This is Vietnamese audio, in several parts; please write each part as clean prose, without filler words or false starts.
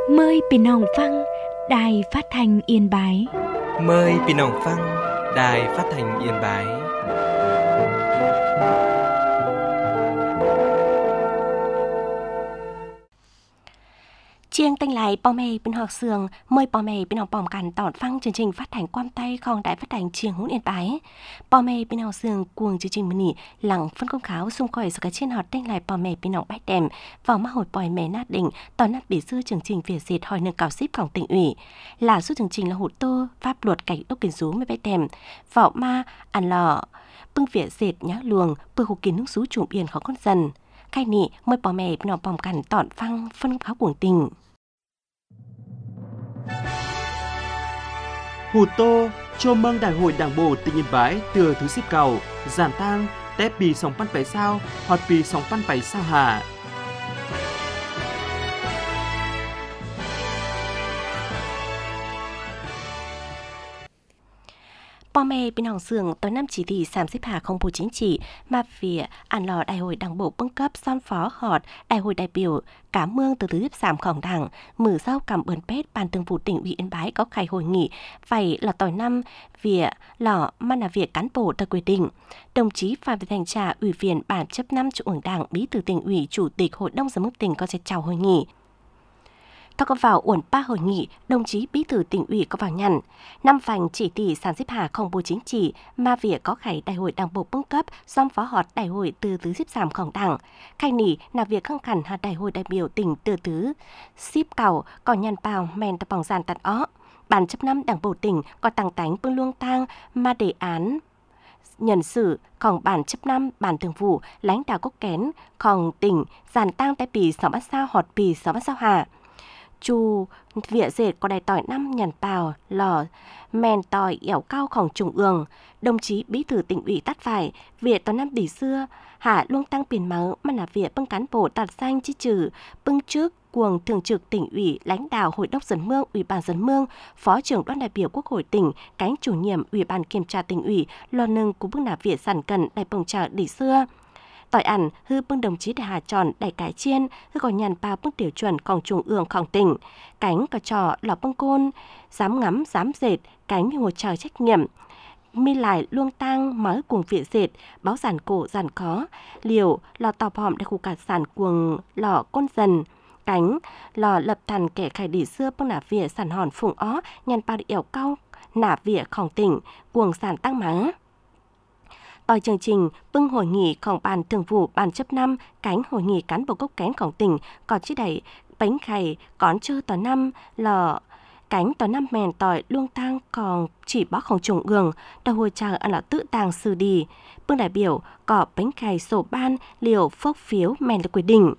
Mờiพี่น้องฟังđài phát thanh Yên Bái. Mời พี่น้องฟัง Đài Phát thanh Yên Bái. Chiêng tênh lại bò mè bên học sường, mời bò mè bên học bòm cằn tọt phăng chương trình phát thanh quam tay không đài phát thanh chiêng hỗn Yên Bái. Bò mè bên học sường cuồng chương trình mini lặng phân công kháo xung quanh sự cái trên họ tênh lại bò mè bên học bãi đèm vào mắt hồi bòi mè nát đỉnh tỏ nát bị sư chương trình việt dệt hỏi nâng cào xíp còng tỉnh ủy là số chương trình là hụt tô pháp luật cảnh đốc kiến rú với bãi đèm vào ma ăn lò bưng việt dệt nhá luồng bưng hồ kiến nước rú trùm biển khó con dần khai nị mời bò mè bên học bòm cằn tọt phăng phân công kháo cuồng tình. Hù Tô chào mừng Đại hội Đảng bộ tỉnh Yên Bái từ thứ xếp cầu giản tang tép bì sòng pan bảy sao hoặc bì sòng pan bảy sao hà. Bò mè bên hòng sường tới năm chỉ thị sám xếp hạ không bộ chính trị mà phía ăn lò đại hội đảng bộ bưng cấp son phó họt đại hội đại biểu cả mương từ thứ xếp sámของđảng mở rau cảm ơn pet ban thường vụ tỉnh ủy Yên Bái có khai hội nghị phải là tỏi năm việc lò mà là việc cán bộ theo quy định. Đồng chí Phạm Thị Thanh Trà ủy viên ban chấp năm Trung ương Đảng bí thư tỉnh ủy chủ tịch hội đồng giám đốc tỉnh có sẽ chào hội nghị. Thao có vào uẩn ba hội nghị, đồng chí bí thư tỉnh ủy có vào nhận năm vành chỉ thị sản xếp hạ không bộ chính trị mà việc có khải đại hội đảng bộ bưng cấp xong phó họt đại hội từ tứ xếp giảmของđảng khai nỉ là việc khăng khẳng hạt đại hội đại biểu tỉnh từ tứ xếp cầu có nhận bào men tập bóng giàn tạt ó ban chấp năm đảng bộ tỉnh có tăng tánh bưng luông tang mà đề án nhân sựของbản chấp năm bản thường vụ lãnh đạo quốc kénของtỉnh giàn tang tại bì 6 bát sao họt bì 6 bát sao hạ chu vỉa dệt có đài tỏi năm nhàn bào lò mèn tỏi ẻo caoของtrung ương đồng chí bí thư tỉnh ủy tát phải việc tỏi năm bỉ xưa hạ luông tăng biển máu mà là việc bưng cán bộ tạt danh chi trừ bưng trước cuồng thường trực tỉnh ủy lãnh đạo hội đốc dân mương ủy ban dân mương phó trưởng đoàn đại biểu quốc hội tỉnh cánh chủ nhiệm ủy ban kiểm tra tỉnh ủy lò nâng của bưng là việc sản cần đại bồng trà đỉ xưa tỏi ẩn hư bưng đồng chí đại hà tròn đại cải chiên hư còn nhàn ba bưng tiểu chuẩnของtrung ươngของtỉnh cánh cà trò lò bưng côn dám ngắm dám dệt cánh hồ trời trách nhiệm mi lại luông tang mới cuồng viện dệt báo giản cổ giản có liều lò tàu hòm đại khu cả sản cuồng lò côn dần cánh lò lập thần kẻ khải đỉ xưa bưng nả vỉa sản hòn phùng ó nhàn ba ẻo cao nả vỉaของtỉnh cuồng sản tăng mắng. Tại chương trình bưng hội nghịของban thường vụ ban chấp năm cánh hội nghị cán bộ gốc kénของtỉnh còn chỉ đẩy bánh khay còn chơi tòa năm lò cánh tòa năm mèn tỏi luông tang còn chỉ bóของtrung ương đại hội chào ăn là tự tàng xử đi bưng đại biểu có bánh khay sổ ban liều phốc phiếu mèn được quy định.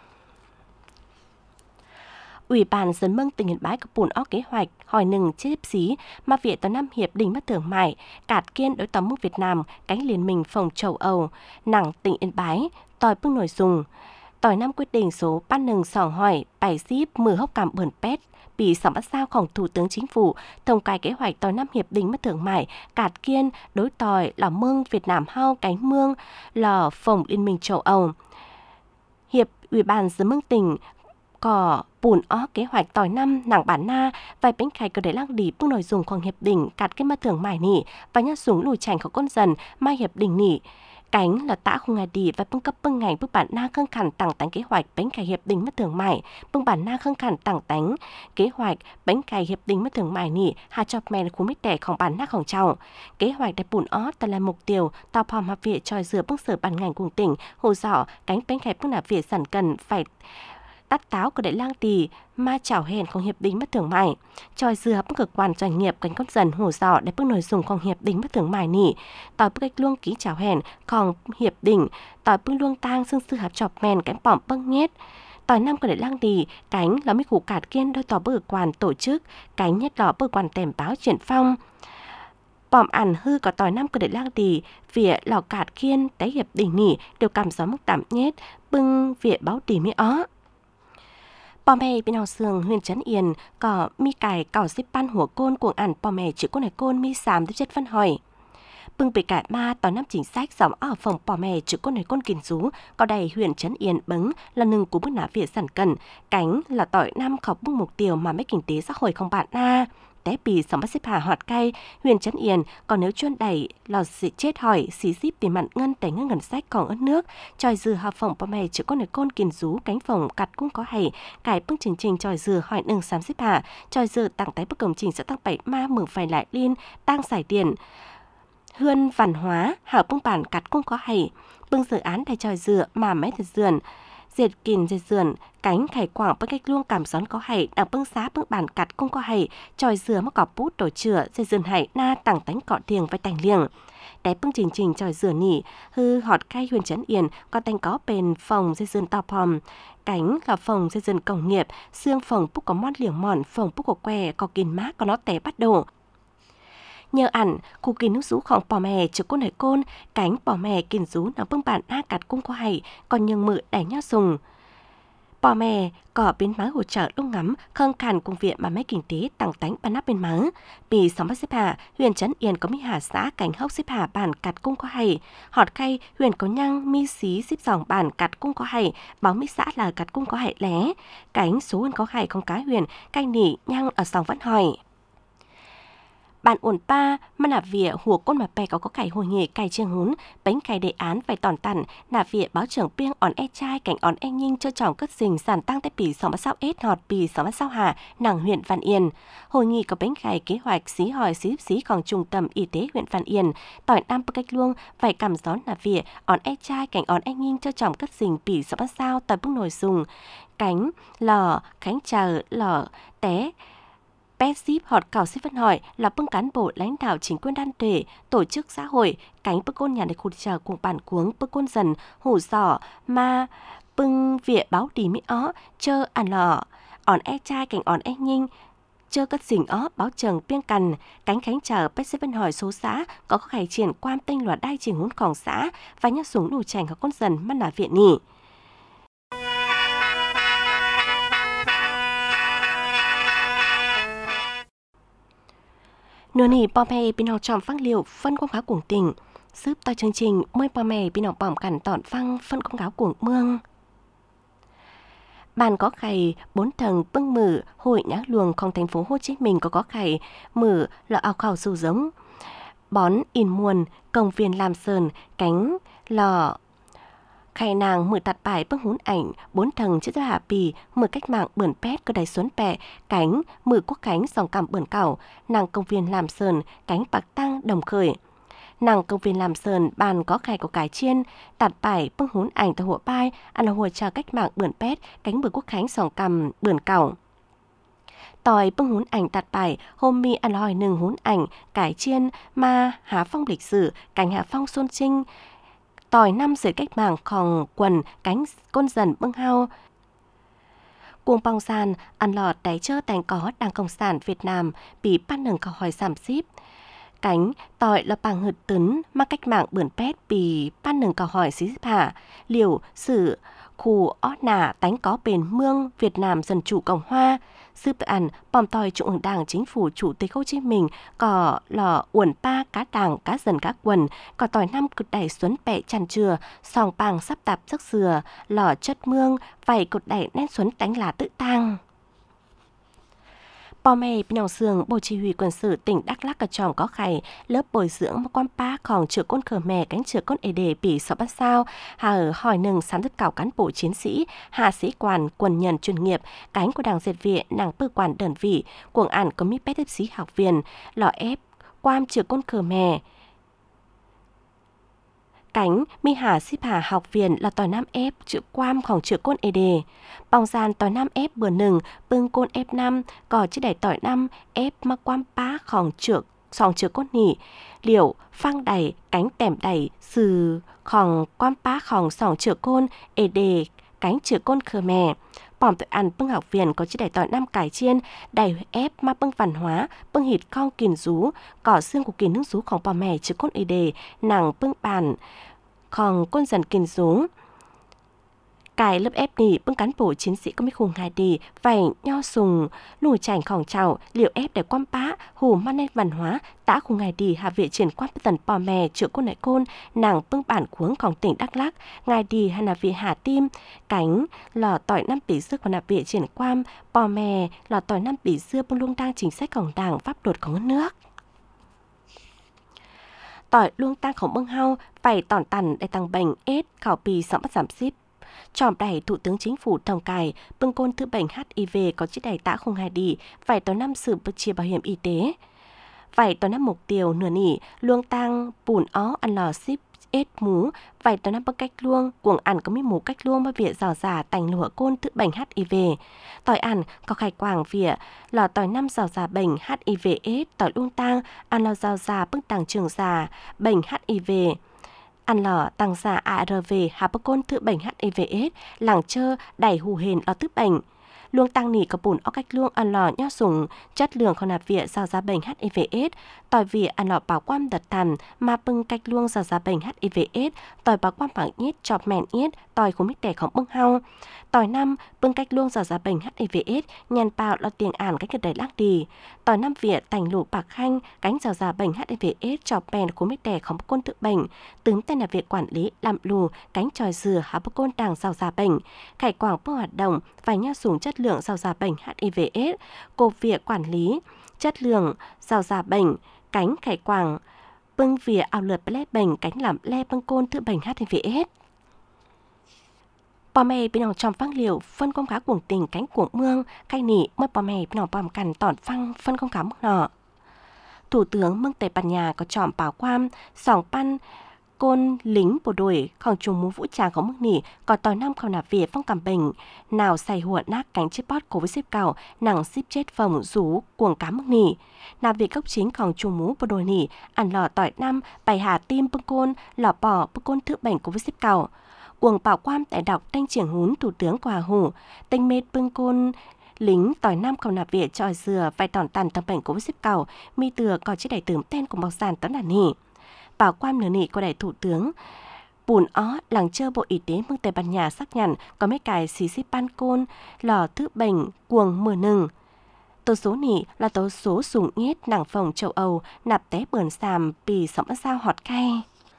Ủy ban dân mương tỉnh Yên Bái có bùn ó kế hoạch hỏi nừng chế xí mà việc tòa năm hiệp định mất thương mại cạt kiên đối tòa mức Việt Nam cánh liên minh phòng châu Âu nặng tỉnh Yên Bái tòi bưng nội dung tòi năm quyết định số ban nừng sòng hỏi bài ship mưa hốc cảm bẩn pet bị sòng bắt saoของthủ tướng chính phủ thông cai kế hoạch tòi năm hiệp định mất thương mại cạt kiên đối tòi là mương Việt Nam hao cánh mương là phòng liên minh châu Âu hiệp ủy ban dân mương tỉnh có bùn ó kế hoạch tỏi năm nặng bản na vài bánh khay có để lăng đi bưng nội dungของhiệp định cắt cái mất thường mải nỉ và nhát súng lùi chànhของcon dần mai hiệp định nỉ cánh là tã không ngày đi và bưng cấp bưng ngành bưng bản na khăng khẳng tặng tánh kế hoạch bánh khay hiệp định mất thường mải bưng bản na khăng khẳng tặng tánh kế hoạch bánh khay hiệp định mất thường mải nỉ hà chọc men khu mít đẻของbản naของchâu kế hoạch để bùn ó tại là mục tiêu tạo phòng hợp viện tròi dừa bưng sở bản ngành cùng tỉnh hồ dọ cánh bánh khay bưng là việc sản cần phải tắt táo của đại lang tỳ mà chảo hènของhiệp định mất thương mại tròi dừa bức cơ quan doanh nghiệp cánh con dần hổ dọ để bức nội dungของhiệp định mất thương mại nỉ tỏi bức cách luông ký chảo hènของhiệp định tỏi bức luông tang xương sư hạp chọc men cánh bỏng bưng nhét tỏi năm của đại lang tỳ cánh là mấy củ cạt kiên đôi tỏi bức cơ quan tổ chức cánh nhất lọ bức cơ quan tèm báo chuyển phong bỏm ẩn hư có tỏi năm của đại lang tỳ vỉa lò cạt kiên té hiệp định nỉ đều cầm gió mức tạm nhét bưng vỉa báo tỳ mới ó. Bò mè bên hào sường huyện Trấn Yên có mi cải cào xếp ban hủa côn cuồng ẩn bò mè chữ côn này côn mi sám tiếp chất văn hỏi Bưng bị cải ma tòa năm chính sách giọng ở phòng bỏ mè chữ con này con kìn rú, có đầy huyện Trấn Yên bứng là nừng của bước ná Việt sản cần, cánh là tỏi năm khóc bưng mục tiêu mà mấy kinh tế xã hội không bạn na. Té bì sống bắt xếp hà họt cay, huyện Trấn Yên, còn nếu chuyên đẩy lò sẽ chết hỏi, xí díp tiền mặn ngân để ngân ngân sách còn ớt nước, tròi dừa hợp phòng bỏ mè chữ con này con kìn rú, cánh phòng cặt cũng có hay, cải bưng trình tròi dừa hỏi nừng xám xếp hà, tròi dừa tặng tái bức công trình sẽ tăng 7 ma mừng phải lại liên, tăng giải tiền. Hươn văn hóa, hảo bưng bản cắt cũng có hay, bưng dự án đầy tròi dừa mà mấy thật dườn, diệt kìn diệt dườn, cánh khải quảng bưng cách luôn cảm gión có hay, đằng bưng xá bưng bản cắt cũng có hay, tròi dừa mắc cọp bút đổi chữa, diệt dườn hay na tặng tánh cọ thiềng với tành liềng. Đáy bưng trình tròi dừa nỉ, hư họt cay huyện Trấn Yên, có tành có bền phòng diệt dườn to pòm, cánh là phòng diệt dườn công nghiệp, xương phòng bút có mót liềng mòn, phòng bút có que, có kìn mát, có nó té bắt đầu. Nhờ ảnh, khu kỳ nước rúของ bỏ mè chứ côn hải côn, cánh bỏ mè kìn rú nó bưng bản á cắt cũng có hay, còn nhưng mự đẩy nhau dùng. Bỏ mè, có biến má hỗ trợ lúc ngắm, khâng khàn công viện mà mấy kinh tế tăng tánh bàn áp bên má. Vì sống bắt xếp hà, huyện Trấn Yên có mi hà xã cánh hốc xếp hà bản cắt cũng có hay. Họt khay, huyện có nhăng, mi xí xếp dòng bản cắt cũng có hay, báo mi xã là cắt cũng có hay lé. Cánh số hơn có hay không cái huyện, canh nỉ nhăng ở sòng vẫn hỏi. Bạn ổn pa, mà nạp vỉa hùa côn mà bè có cải hồi nghề cải chiêng hún, bánh cải đề án phải tòn tằn, nạp vỉa báo trưởng piêng ỏn e trai cảnh ỏn e nhinh cho chồng cất dình sản tăng tại bỉ 6 ết họt bỉ 6 hà, nàng huyện Văn Yên. Hội nghị có bánh cải kế hoạch xí hỏi xí còn trung tâm y tế huyện Văn Yên, tỏi năm bức cách luông, phải cầm gión nạp vỉa ỏn e trai cảnh ỏn e nhinh cho chồng cất dình bỉ 6 sao tỏi bức nồi dùng, cánh, lò, khánh chờ, lò, té, Pet ship họt cào xếp phân hỏi là bưng cán bộ lãnh đạo chính quyền đan thể, tổ chức xã hội, cánh bức côn nhà để khụt chờ cùng bản cuống bức côn dần, hủ giỏ, ma, bưng vỉa báo đi mỹ ó, chơ ăn lò, ỏn e trai cảnh ỏn e nhinh, chơ cất dình ó, báo trường piêng cằn, cánh khánh chờ Pet ship phân hỏi số xã, có khải triển quan tinh loạt đai trình hún khỏng xã, và nhắc súng đủ chành có con dần mắt nả viện nhỉ. Nửa nỉ bò mè bên học tròm phăng liệu phân quang cáo cuồng tình, giúp to chương trình môi bò mè bên học bỏm cản tọn phăng phân quang cáo cuồng mương. Bàn có khải 4 tầng bưng mử hội nhã luồngของthành phố Hồ Chí Minh có khải mử là ảo khảo dù giống. Bón in muôn, công viên làm sơn, cánh lò khai nàng mử tạt bài bưng hún ảnh 4 tầng chữ hạ bì mử cách mạng bươn pét cơ đáy xuân bẹ cánh mử quốc cánh dòng cằm bươn cảo nàng công viên làm sơn cánh bạc tăng đồng khởi nàng công viên làm sơn bàn có khai của cải chiên tạt bài bưng hún ảnh từ hộ bai ăn là hồi chờ cách mạng bươn pét cánh mử quốc khánh dòng cằm bươn cảo tỏi bưng hún ảnh tạt bài hôm mi ăn hỏi nừng hún ảnh cải chiên ma há phong lịch sử cánh hạ phong xuân trinh tỏi năm dưới cách mạng khòng quần cánh côn dần bưng hao cuồng bong sàn ăn lọt đáy chơ tành có đảng cộng sản Việt Nam bị ban nâng câu hỏi giảm ship cánh tỏi là bằng hụt tấn mà cách mạng bươn pét bị ban nâng câu hỏi xí hạ liều sử khu ó nả tánh có bền mương Việt Nam Dân Chủ Cộng Hòa sư tự ăn bòm tỏi Trung ương Đảng Chính phủ Chủ tịch Hồ Chí Minh có lò uẩn pa cá đảng cá dần cá quần có tỏi năm cực đẩy xuân bẹ chăn chừa sòng bàng sắp tạp giấc dừa lò chất mương vảy cực đẩy nét xuân tánh là tự tăng. Bò mè bên nòng sường Bộ Chỉ huy Quân sự tỉnh Đắk Lắk tròm có khải lớp bồi dưỡng quan paของchữa côn khờ mè cánh chữa côn ế đề bỉ 6 sao hà ở hỏi nừng sám rất cảo cán bộ chiến sĩ hạ sĩ quan quân nhân chuyên nghiệp cánh của đảng diệt viện nàng tư quan đơn vị cuồng ảnh có mi pet tiếp sĩ học viên lò ép quan chữa côn khờ mè cánh mi hà xếp hà học viên là tỏi nam ép chữ quamของchữ côn ed bong gian tỏi nam ép bữa nừng bưng côn ép năm có chữ đẩy tỏi năm ép mà quam páของchữ sòng chữ côn nỉ liệu phang đẩy cánh tèm đẩy sừของquam páของsòng chữ côn ed cánh chữ côn khờ mè bỏm tự ăn bưng học viên có chữ đẩy tỏi năm cải chiên đẩy ép mà bưng văn hóa bưng hịt con kìn rú cỏ xương của kìn nước rúของbò mè chữ côn ed nàng bưng bànของก้นสันกินสูง Cái lớp ép nỉ bưng cán bộ chiến sĩ có mấy khùng hài đi phải nho sùng lùi chảnh khỏng chảo liệu ép để quan bá hù man nên văn hóa đã khùng hài đi hạ viện triển quan tần bò mè chữa côn nại côn nàng bưng bản cuốngของtỉnh Đắk Lắk ngài đi hay là vị hà tim cánh lò tỏi năm bỉ xưa còn là viện triển quan bò mè lò tỏi năm bỉ xưa bưng luôn đang chính sáchของđảng pháp luật của nước tỏi luôn tăng khổng bưng hao phải tòn tần để tăng bệnh ết khảo bì sẵn bắt giảm ship tròm đẩy Thủ tướng Chính phủ Tổng Cải bưng côn thứ bệnh HIV có chiếc đẩy tả không hài đi phải tỏ năm sự chia bảo hiểm y tế phải tỏ năm mục tiêu nửa nỉ luông tăng bùn ó ăn lò ship ết mú phải tỏ năm bưng cách luông cuồng ăn có mấy mú cách luông mà việc rào giả tành lụa côn thứ bệnh HIV tỏi ăn có khai quảng việc lò tỏi năm rào giả bệnh HIV ết tỏi luông tăng ăn lò rào giả bưng tàng trường giả bệnh HIV ăn lò tăng giả ARV hạ bức côn thứ bệnh HIV/AIDS làng chơ đẩy hù hền lo thứ bệnh luông tăng nỉ có bùn ở cách luông ăn lò nho sùng chất lượng còn nạp viện giao ra bệnh HIV/AIDS tỏi viện ăn lò bảo quan đợt thằn mà bưng cách luông giao ra bệnh HIV/AIDS tỏi bảo quan bằng ít chọp mèn ít tỏi không biết đẻ không bưng hao tỏi năm bưng cách luông giao ra bệnh HIV/AIDS nhàn bào lo tiền ản cách đẩy lắc đi tỏi năm viện thành lũ bạc khanh cánh giao ra bệnh HIV/AIDS chọp mèn không biết đẻ không côn tự bệnh tướng tên là việc quản lý làm lù cánh tròi dừa hạ bức côn đảng giao ra bệnh khải quảng bưng hoạt động phải nho sùng chất lượng giao ra bệnh HIV/AIDS cô việc quản lý chất lượng giao ra bệnh cánh khải quảng bưng vỉa ao lượt lé bệnh cánh làm le bưng côn thứ bệnh HIV/AIDS bò mè bên nào trong phăng liệu phân công cá cuồng tình cánh cuồng mương cay nỉ mới bò mè bên nào bòm cằn tỏn phăng phân công cá mức nọ Thủ tướng Mương Tề Bản Nhà có chọn bảo quan sòng pan côn lính bộ độiของchủng mũ vũ trangของmức nỉ có tỏi năm khảo nạp việt phong cảm bình nào xài hụa nát cánh chip bót của với xếp cào nặng ship chết phòng rú cuồng cá mức nỉ nạp việt gốc chínhของchủng mũ bộ đội nỉ ăn lò tỏi năm bày hà tim bưng côn lò bò bưng côn thứ bệnh của với xếp cào cuồng bảo quan tại đọc thanh triển hún thủ tướng quà hủ tinh mệt bưng côn lính tỏi năm khảo nạp việt tròi dừa phải tòn tàn tầm bệnh của với xếp cào mi từa có chiếc đẩy tường tên của bọc sàn tấn đàn nỉ bảo quan nửa nỉ của đại thủ tướng bùn ó làng chơ bộ y tế Mương Tề Bản Nhà xác nhận có mấy cái xí xí pan côn lò thứ bệnh cuồng mưa nừng tố số nỉ là tố số sùng nhiết nàng phòng châu Âu nạp té bườn xàm bì sóng sao họt cay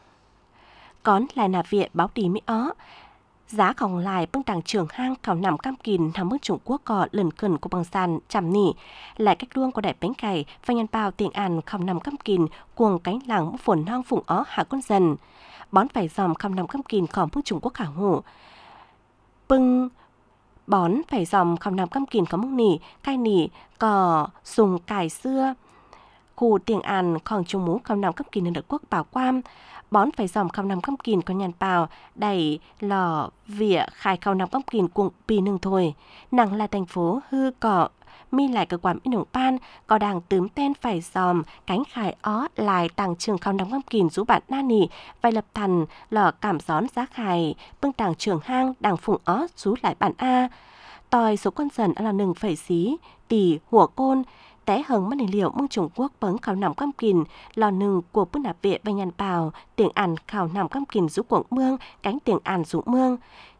Cón lại nạp viện báo đi Mỹ ó giá còn lại bưng tàng trường hang khảo nằm cam kìn nằm mức Trung Quốc có lần cần của bằng sàn chằm nỉ lại cách luông của đại bánh cày và nhân bao tiền àn khảo nằm cam kìn cuồng cánh làng mũ phồn hang phụng ó hạ con dần bón phải dòm khảo nằm cam kìn khỏi mức Trung Quốc khả hủ bưng bón phải dòm khảo nằm cam kìn có mức nỉ cay nỉ cò sùng cài xưa khu tiền àn khoảng Trung mũ khảo nằm cam kìn ở đất quốc bảo quan bón phải dòm khảo nằm cam kìn có nhàn bào đẩy lò vỉa khai khảo nằm cam kìn cuồng bì nừng thôi nàng là thành phố hư cọ mi lại cơ quan in đồng pan có đàng tướm tên phải dòm cánh khai ó lại tàng trường khảo nằm cam kìn rú bạn na nỉ vai lập thần lò cảm gión giá khai bưng tàng trường hang đàng phụng ó rú lại bản a tòi số con dần là nừng phẩy xí tỷ hủa côn té hừng mất liệu mương Trung Quốc bấn khảo nằm cam kìn lò nừng của bức nạp viện và nhàn bào tiếng ản khảo nằm cam kìn rú cuộn mương cánh tiếng ản rú mương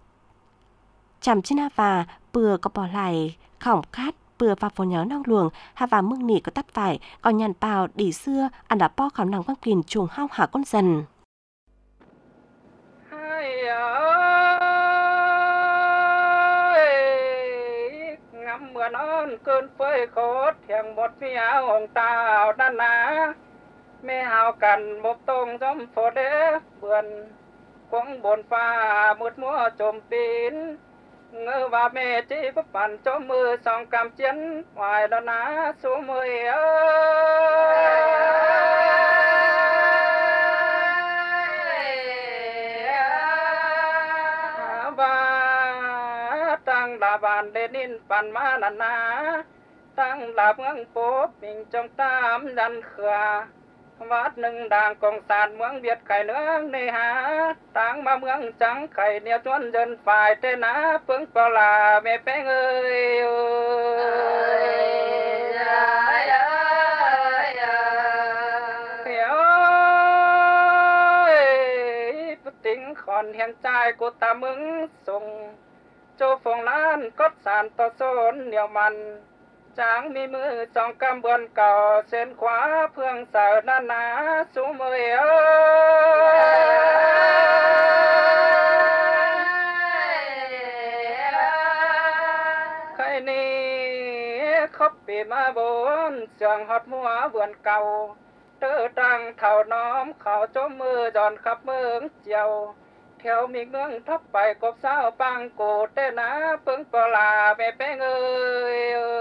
chằm trên và bừa có bỏ lại khỏng khát bừa và phố nhớ nong luồng hà và mương nỉ có tắt phải còn nhàn bào đỉ xưa ăn đã po khảo nằm cam kìn trùng hao hả con dần mưa non cơn phơi khót thèm một phía hồng tàu đan ná mê hào cằn một tông gió phổ đế vườn quăng bồn pha một mùa trồm pin ngơ và mê chỉ có bản cho mưa song cam chiến ngoài đó ná số mười tăng là bàn lên in bàn má nà ná tăng là mương phố mình trong tam đàn khừa vát nâng đàng cộng sản mương Việt khải nương nê há tăng mà mương trắng khải nêu chuan dân phải tên ná phương bao là mẹ bé ơi tính còn hiện trai của ta mừng sùng โจฟงล้านก็สานต่อโซนเหนียวมันจางมีมือสองกำบวนเก่าเส้นขวาเพื่องเสาหน้าหนาสูมือใครนี่คบปีมาบนเสียงฮอดมัวเบือนเก่าเตอดังเท่าน้อมเขาจมมือจอนขับเมืองเจียวแถวมีเมืองทับไปกบเศร้าปังโกเตนะปึงปลาแม่เป้งเอ้ย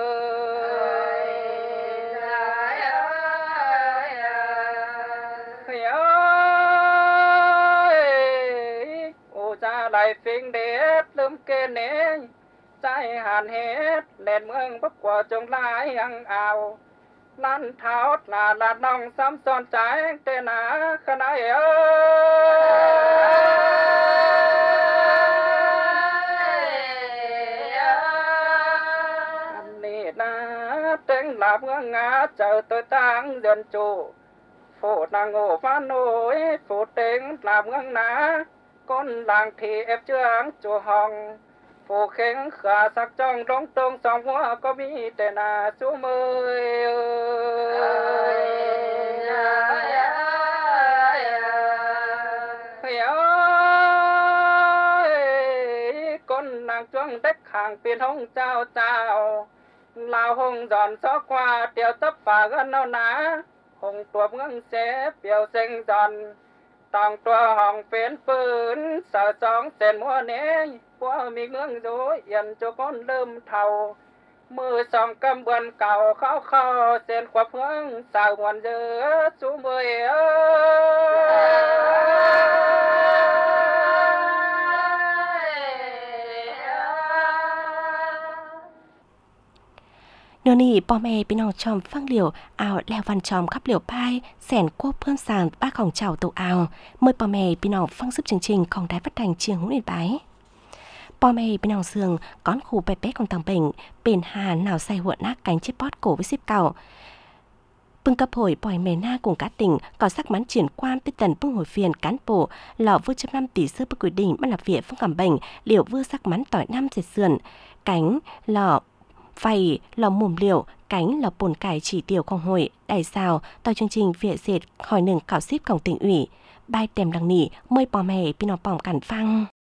โอ้จะไหลฟิงเด็ดลืมเกเนใจหันเฮ็ดแดนเมืองพบกว่าจงลายยังเอาลั่นเท้าหน้าลาดน้องซ้ำซ้อนใจเตนาขณะอันนี้นะเต็งหลับเงงาเจอตัวตั้งเดือนจูโฟนางโง่ฟ้าโน้ยโฟเต็งหลับเงงนาก้นหลังทีเอฟเจืองจูห้องผู้เข่งขาสักจ้องลงตรงสองหัวก็มีแต่หน้าสูมือก้นนางจ้วงเด็กข่างเป็นห้องเจ้าลาวห้องจอนซอกว่าเตียวตับป่ากันเอาหนาห้องตัวเมืองเสเปียวเซ็งจอนต้องตัวห้องเป็นปืนสาวสองเส้นมัวเนยว่ามีเมืองโดยยันโจก้นเริ่มเท่ามือสองกำบวนเก่าเข้าเส้นขวบเมืองสาวมวนเยอะสูมือนี่พ่อแม่พี่น้องชมฟังเหลียวเอาแล้ววันชมขับเหลียวพายแสนกวบเพื่อนสางป้าของเจ้าตัวเอาเมื่อพ่อแม่พี่น้องฟังซึบจริงๆของได้phát thanhเชียงหูนิดไปพ่อแม่พี่น้องเสืองก้อนขู่ไปเป๊ะของต่างเป่งเป็นหาหนาวใส่หัวหน้าcảnh chiếc post cổ với ship ก่าปึงกระโผยปล่อยเมน่าcùng cá tỉnh có sắc mắn triển quan tới tần pưng hồi phiền cán bộ lọ vư trăm năm tỷ sư bức quy định bắt làm việc phong cảm bệnh liệu vư sắc mắn tỏi năm dệt sườn cánh lọ phày lò mùm liệu cánh lò bồn cải chỉ tiểuของhội đại sao tàu chương trình viện dệt hỏiหนึ่งข่าวshipของtỉnh ủy bài tèm đằng nỉ mờiพ่อแม่พี่น้องป่องกันฟัง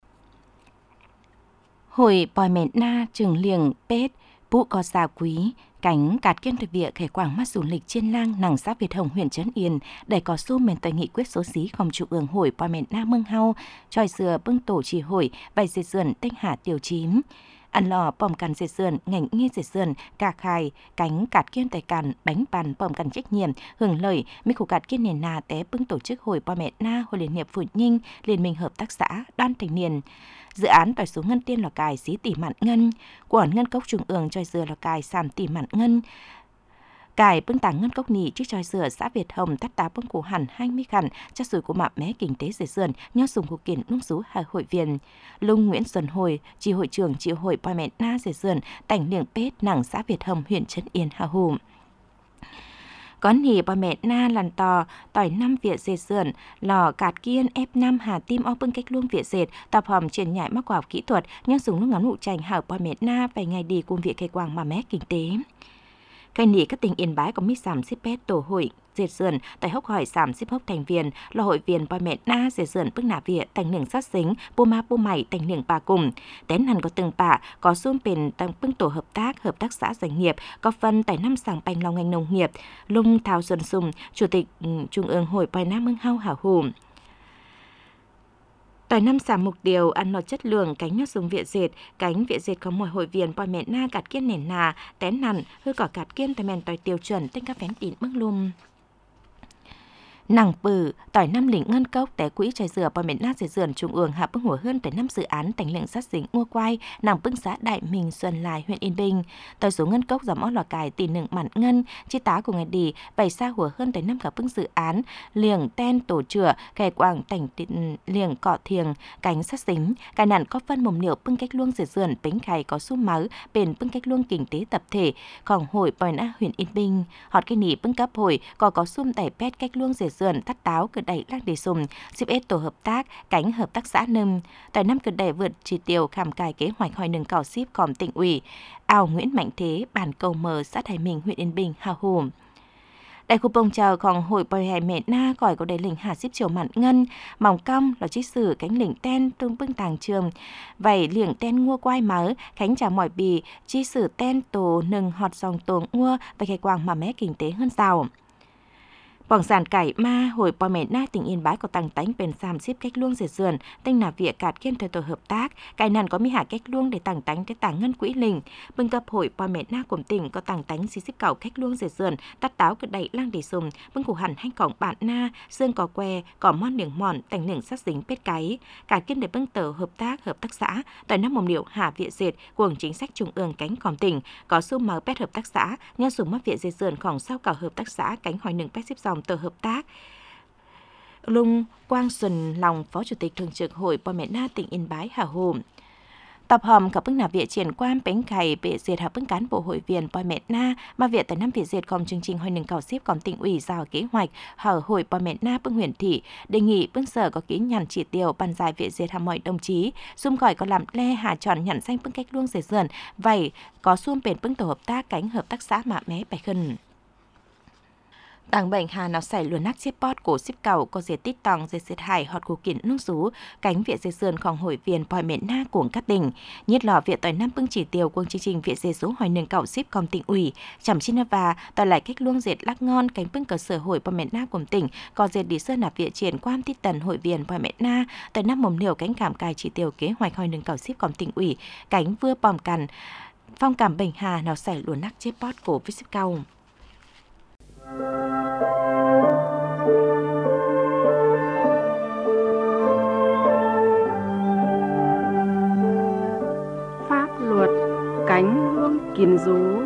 Hội bòi mẹ na trường liềng pết bụ có xà quý cánh cạt kiên thực địa khởi quảng mắt du lịch trên lang nằng xã Việt Hồng huyện Trấn Yên để có xu mền tại nghị quyết số xí không trụ ương hội bòi mẹ na mương hau tròi dừa bưng tổ chỉ hội vài dệt sườn tinh hạ tiểu chím ăn lò bòm cằn dệt sườn ngành nghe dệt sườn cà khai cánh cạt kiên tại cằn bánh bàn bòm cằn trách nhiệm hưởng lợi mấy khu cạt kiên nền nà té bưng tổ chức hội bòi mẹ na hội liên hiệp phụ nhinh liên minh hợp tác xã đoàn thanh niên dự án tỏi số ngân tiên lò cài xí tỷ mạn ngân quản ngân cốc trung ương tròi dừa lò cài sàm tỷ mạn ngân cài bưng tảng ngân cốc nỉ trước tròi dừa xã Việt Hồng tắt tá bưng cổ hẳn 20 khẩn cho sủi của mạ mé kinh tế dệt sườn nhớ dùng cuộc kiện nung sú hà hội viên Lung Nguyễn Xuân Hồi chi hội trưởng chi hội bòi mẹ na dệt sườn tảnh liềng pết nằng xã Việt Hồng huyện Trấn Yên Hà Hù có nỉ bòi mẹ na làn tò tỏi 5 Việt dệt sườn lò cạt kiên F5 Hà Tim o bưng cách luông Việt dệt tập hòm truyền nhại mắc quả kỹ thuật nhưng dùng nước ngắn hụ chành hảo bòi mẹ na vài ngày đi cùng việc cây quàng mà mé kinh tế cái nỉ các tỉnh Yên Bái có mít giảm ship pet tổ hội dệt sườn tại hốc hỏi giảm ship hốc thành viên là hội viên bòi mẹ na dệt sườn bưng nạ Việt thành nưởng sát xính bô ma bô mày thành nưởng bà cùng tén hẳn có từng bà có xung bền tăng bưng tổ hợp tác xã doanh nghiệp có phân tại năm sàng bành lòng ngành nông nghiệp Lung Thao Xuân Sùng chủ tịch trung ương hội bòi na mương hau hảo hù tại năm giảm mục tiêu ăn lọt chất lượng cánh nhót dùng cánh viện dệt có mỗi hội viên bòi mẹ na cạt kiên nền nà tén nằn hư cỏ cạt kiên tại mền tỏi tiêu chuẩn tên các phén tín mức lùm nàng bự tỏi 5 lĩnh ngân cốc té quỹ tròi dừa bòi mẹ na dệt sườn trung ương hạ bưng hủa hơn tại 5 dự án tành lệnh sát dính mua quay nàng bưng xã Đại Mình Xuân Lai huyện Yên Bình tỏi số ngân cốc giảm ó lò cài tỷ nựng mặn ngân chi tá của ngày đi bày xa hủa hơn tại 5 cả bưng dự án liềng ten tổ chửa kẻ quảng tành liềng cọ thiềng cánh sát dính cài nạn có phân mồm liệu bưng cách luông dệt sườn bánh khải có xu máu bền bưng cách luông kinh tế tập thểของhội bòi na huyện Yên Bình họt cái nỉ bưng cấp hội có xum tải pet cách luông dệt dườn tắt táo cử đẩy lăng đề sùm, xếp ết tổ hợp tác, cánh hợp tác xã nâm. Tại năm cử đẩy vượt chỉ tiêu khảm cài kế hoạch hỏi nâng cảo ship còn tỉnh ủy, ảo Nguyễn Mạnh Thế, bản cầu mờ xã Thái Minh, huyện Yên Bình, hào hùng. Đại khu bông chờ còn hội bòi hè mẹ na còi có đầy lĩnh hà ship chiều mặn ngân, mỏng cong là trích sử cánh lĩnh ten tương bưng tàng trường, vảy liệng ten ngua quai mớ, khánh trà mỏi bì, chi sử ten tổ nừng họt dòng tổ ngua và khai quang mà mé kinh tế hơn giàu. Bỏng sản cải ma, hội bòi mẹ na tỉnh Yên Bái có tăng tánh bền xàm ship cách luông diệt dườn, tinh nà vịa cạt kiên thời tổ hợp tác, cải nàn có mi hạ cách luông để tăng tánh để tàng ngân quỹ lình. Bưng cập hội bòi mẹ na của tỉnh có tăng tánh xí ship cẩu cách luông diệt dườn, tắt táo cực đẩy lang để sùm, bưng củ hẳn hanh cổng bạn na, xương cò que, cỏ mon miệng mòn, tành lửng sát dính pết cái. Cả kiên để bưng tờ hợp tác xã, tại năm mồm điệu hạ vịa dệt, cuồng chính sách trung ương cánh còm tỉnh, có xu máu pet hợp tác xã, nhân sùng mắc vịa dệt dườn khổng sau cảo hợp tác xã, cánh hỏi nừng pet ship dòng tờ hợp tác. Lung Quang Xuân Lòng, Phó Chủ tịch Thường trực Hội bòi mẹ na tỉnh Yên Bái hào hùng. Tập hòm cả bưng nà viện triển quan bánh cày bệ diệt hợp bưng cán bộ hội viên bòi mẹ na mà viện tại năm viện diệt còn chương trình hỏi nâng cảo ship còn tỉnh ủy giao kế hoạch hở hội bòi mẹ na bưng huyện thị đề nghị bưng sở có ký nhằn chỉ tiêu bàn giải viện diệt hàm mọi đồng chí xung gọi có làm le hà tròn nhận danh bưng cách luông diệt dườn vậy có xuông bền bưng tổ hợp tác cánh hợp tác xã mạ mé bài khẩn. Tàng bệnh hà nào xảy luồn nắc chếp bót cổ ship cầu có dệt tít tòng dệt dệt hải họt cổ kiện nước rú cánh viện dệt sườnของhội viên bòi mẹ na cuồng các tỉnh nhất lò viện tỏi năm bưng chỉ tiêu quân chương trình viện dệt số hỏi nâng cạo ship còn tỉnh ủy chẩm chi và tỏi lại cách luông dệt lắc ngon cánh bưng cơ sở hội bòi mẹ na của tỉnh có dệt đi sơn nạp viện triển quan tít tần hội viên bòi mẹ na tỏi năm mồm liều cánh cảm cài chỉ tiêu kế hoạch hỏi nâng cạo ship còn tỉnh ủy cánh vừa bòm cằn phong cảm bệnh hà nào xảy luồn nắc chếp bót cổ với ship cầu. Pháp luật cánh luông kiến rú.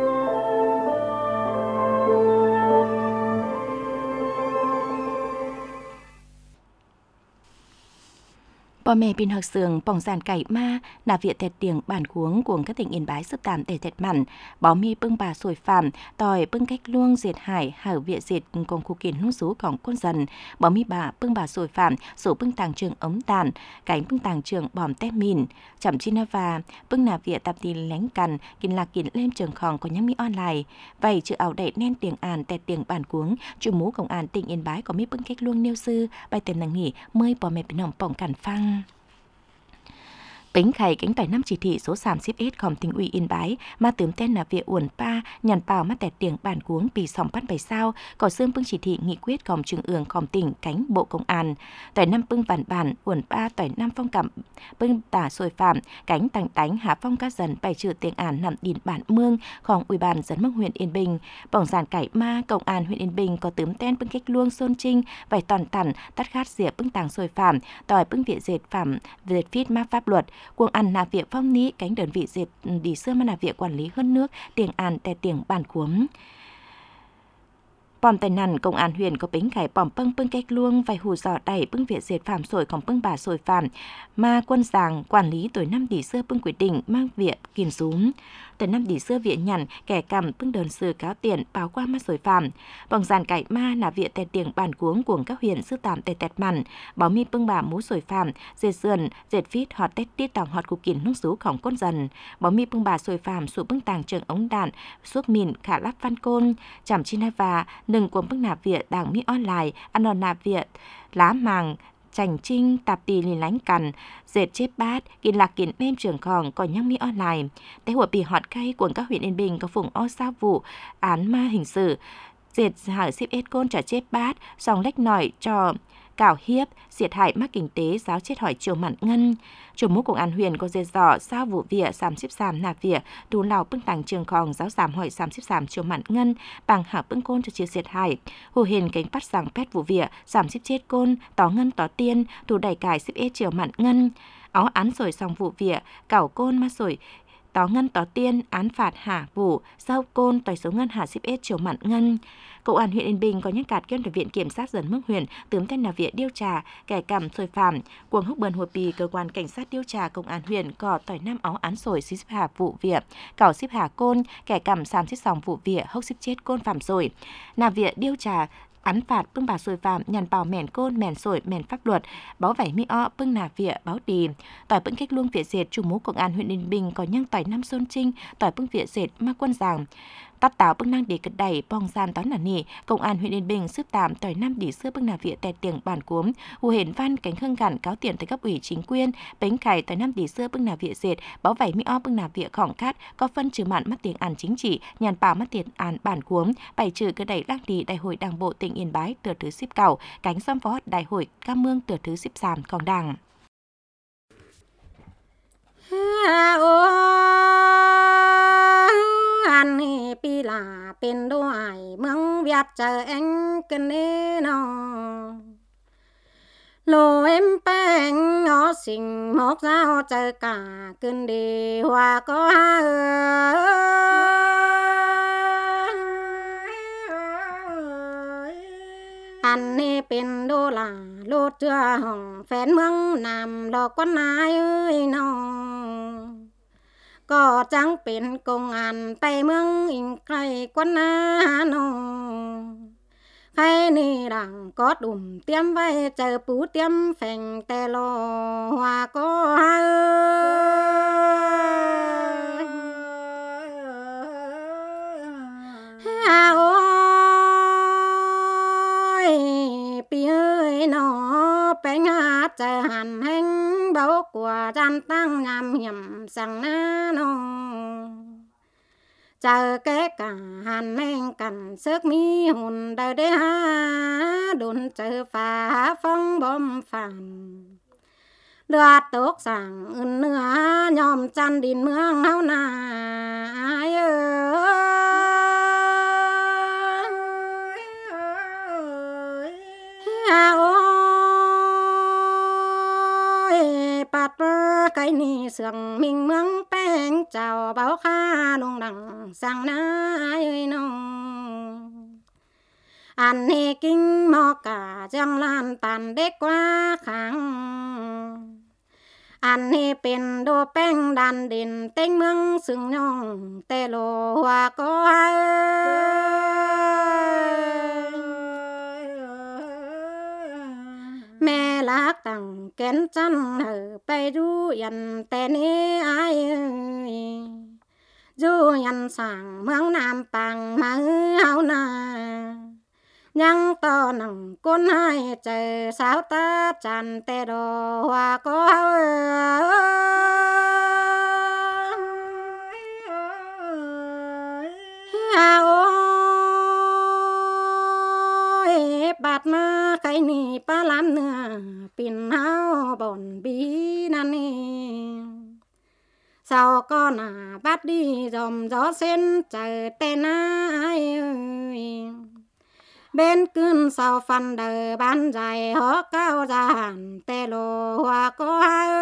Bò mẹ pin học sường bỏng giàn cải ma là viện tẹt tiếng bản cuống của các tỉnh Yên Bái sắp tạm để tẹt mặn bó mi bưng bà sồi phạm tỏi bưng cách luông diệt hải hở viện diệt cùng khu kiến nung súของquân dân bó mi bà bưng bà sồi phạm số bưng tàng trường ống tàn cánh bưng tàng trường bòm tép mìn chẩm chi na và bưng nà viện tập tin lánh cằn kín lạc kín lên trường khòng có nhắm mi online vậy chữ ảo đậy nên tiếng àn tẹt tiếng bản cuống chủ mũ công an tỉnh Yên Bái có mi bưng cách luông nêu sư bài tên nàng nghỉ mơi bò mẹ pin hồng bỏng cằn phăng. Bánh khay cánh tỏi năm chỉ thị số 30Sของtỉnh ủy Yên Bái mà tướm tên là viện uẩn pa nhằn bào mắt tẹt tiếng bản cuống bị sòng bắt bài sao có xương bưng chỉ thị nghị quyếtของtrung ươngของtỉnh cánh bộ công an tỏi năm bưng bản uẩn pa tỏi năm phong cảm bưng tả sôi phạm cánh tàng tánh hạ phong các dần bài trừ tiếng àn nằm đìn bản mươngของủy ban dân mương huyện Yên Bình bỏng giàn cải ma công an huyện Yên Bình có tướm tên bưng cách luông xôn trinh vài toàn tản tắt khát rỉa bưng tàng sôi phạm tỏi bưng viện dệt phạm dệt phít ma pháp luật cuồng ăn là viện phong ní cánh đơn vị dệt đi xưa mà là viện quản lý hơn nước tiếng an tè tiếng bản cuống bòm tài nằn công an huyện có bính khải bòm bưng cách luông vài hù dò đẩy bưng viện dệt phạm sổi còn bưng bà sổi phạm mà quân giàng quản lý tuổi năm đi xưa bưng quyết định mang viện kìm xuống từ năm đi xưa viện nhằn kẻ cầm bưng đơn sư cáo tiền báo qua mắt sổi phạm bỏng giàn cải ma là viện tè tiếng bản cuống của các huyện sư tạm tè tẹt mặn báo mi bưng bà mú sổi phạm dệt sườn dệt phít họt tét tiết tòng họt cục kín nung súของquân dần báo mi bưng bà sổi phạm sụ bưng tàng trường ống đạn suốt mìn khả lắp văn côn chẩm chi na và nừng cuồng bưng nạp viện đảng mi online ăn đòn nạp viện lá màng chành trinh tạp tì lì lánh cằn dệt chếp bát kín lạc kín êm trường khòng còn nhăng mi online tại hội bì họt cây của các huyện Yên Bình có phùng o sao vụ án ma hình sự dệt hở ship ết côn trả chếp bát dòng lách nỏi cho cảo hiếp diệt hại mắc kinh tế giáo chết hỏi chiều mặn ngân chủ mũ công an huyện có dệt dò sao vụ vỉa sàm ship sàm nạp vỉa tù lào bưng tàng trường khòng giáo giảm hỏi sàm ship sàm chiều mặn ngân bằng hạ bưng côn cho chia diệt hại hồ hiền cánh bắt rằng pet vụ vỉa sàm ship chết côn tó ngân tó tiên tù đẩy cải ship ết chiều mặn ngân áo án rồi xong vụ vỉa cảo côn ma rồi tó ngân tó tiên án phạt hạ vụ sau côn tỏi số ngân hạ ship ết chiều mặn ngân Công an huyện Yên Bình có những cạt kiên về viện kiểm sát dân mức huyện tướng tên là viện điều tra kẻ cầm sôi phạm cuồng húc bần hồi bì cơ quan cảnh sát điều tra công an huyện có tỏi năm áo án sổi xí xếp hà vụ việc cảo xếp hà côn kẻ cầm xàm xếp sòng vụ việc hốc xếp chết côn phạm rồi là viện điều tra án phạt bưng bà sồi phạm nhàn bảo mẻn côn mẻn sổi mẻn pháp luật báo vảy mi o bưng nà vịa báo đì tỏi bưng cách luông vịa dệt chủ mũ công an huyện Yên Bình có nhang tỏi năm Xuân Trinh tỏi bưng vịa dệt ma quân giàng tát táo bưng năng để cật đẩy bong gian tón nà nỉ công an huyện Yên Bình xếp tạm tỏi năm đỉ xưa bưng nà vịa tè tiếng bản cuống hù hển văn cánh hương gản cáo tiền tới cấp ủy chính quyền bánh khải tỏi năm đỉ xưa bưng nà vịa dệt báo vảy mi o bưng nà vịa khỏng cát có phân trừ mạn mắt tiếng án chính trị nhàn bảo mắt tiền án bản cuống bày trừ cơ đẩy đăng đi đại hội đảng bộ tỉnh Yên Bái tựa thứ ship cẩu cánh xóm phó đại hội cam mương tựa thứ ship sàm còn đảng anh pi là bên đuôi mương Việt chờ anh cần đi nó lô em bèn ngó xinh mốc dao chờ cả cần đi hoa có anh bên đô là lô chưa hồng phèn mương nằm lò con ai ơi nó có chẳngเป็นcông anไปเมืองอิงไกลกว่านาโนใครนี่ดังก็ดุ่มเตรียมไว้เจอปูเตรียมแฝงแต่รอว่าก็โอ้ยปีเอ้ยหนอไปงาเจอหันแห่งเบากว่าจันตั้งยามเหี่ยมสั่งน้าน้องเจอแก่กะหันแม่งกันเซึกมีหุ่นได้หาดุนเจอฝาฟ้องบอมฝันเลือดตกสั่งอื่นเนื้อยอมจันดินเมืองเฮานาปัดไก่นี่เสื่องมิงเมืองแป้งเจ้าเบาข้าลงดังสั่งน้าเอ้ยน้องอันนี้กิ้งหมอกะจังลานปันเด็กกว่าขังอันนี้เป็นโดแป้งดันดินเต็งเมืองซึ่งย่องเตโลหัวก็แม่ลักตั้งแก่นจันไปดูยันแต่นี้อายดูยันสั่งเมืองน้ำปังมาเฮานายังต่อหนังก้นให้เจอสาวตาจันแต่ดอว่าก็บาดมาใครนี่ปลาล้ำเนื้อปิ่นเฮาบ่อนบีนั่นนี่เศร้าก็หน้าบัดดีจอมจอเส้นเจอแต่นายเบนขึ้นเศร้าฟันเดอบ้านใจหอเก้าจานแต่โลหัวก็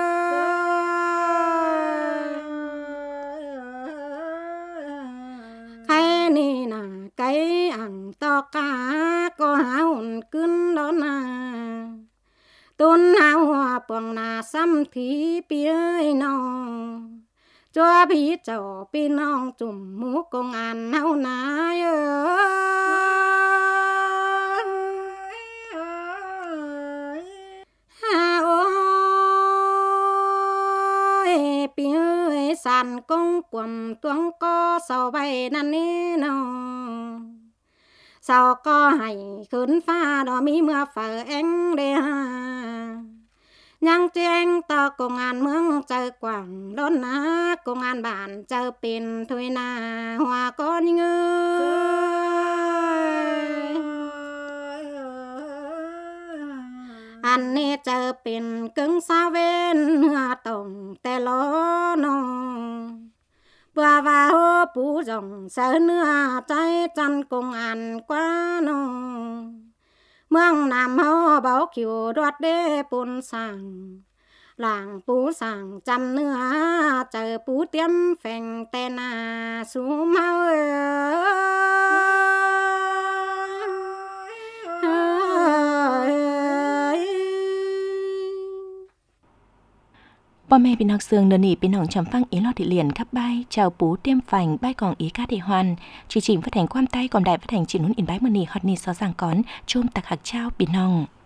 ใครนี่น่ะไก่อ่างตอกาก็หาหุ่นขึ้นล้นนาตุนหาหัวปวงนาซ้ำทีเปียน้องจัวพี่เจ้าพี่น้องจุ่มหมูกงอันเฮานาปีเอ้ยสันกงกวมตวงก็เศร้าใบนั่นนี่น้องเศร้าก็ให้ขึ้นฟ้าดอมีเมื่อฝ่าเอ็งเดียยังเจียงต่อกงานเมืองเจอกว่างล้นนะกงานบ้านเจอเป็นถวยนาหัวก้อนเงยอันนี้เจอเป็นกึ่งซาเวนเนื้อตรงแต่ล้อนเบื่อว่าโหปูจงเสือเนื้อใจจันกงอันกว่าน้องเมืองน้ำเฮาเบาขิวรวดเด้ปุ่นสั่งหลังปูสั่งจำเนื้อเจอปูเตรียมแฝงแต่นาสูเมาป Bò mẹพี่น้องเสืองเดินหนีพี่น้องจำฟังอีหลอดที่เลียนครับใบชาวปูเตรียมฝังใบกองอีกาเดฮอนชีจิมphát hànhความใต้ก่อนได้phát hànhจีนุ่นอินใบมือนีฮอตนีซอสังก้อนชมตักหักเช้าพี่น้อง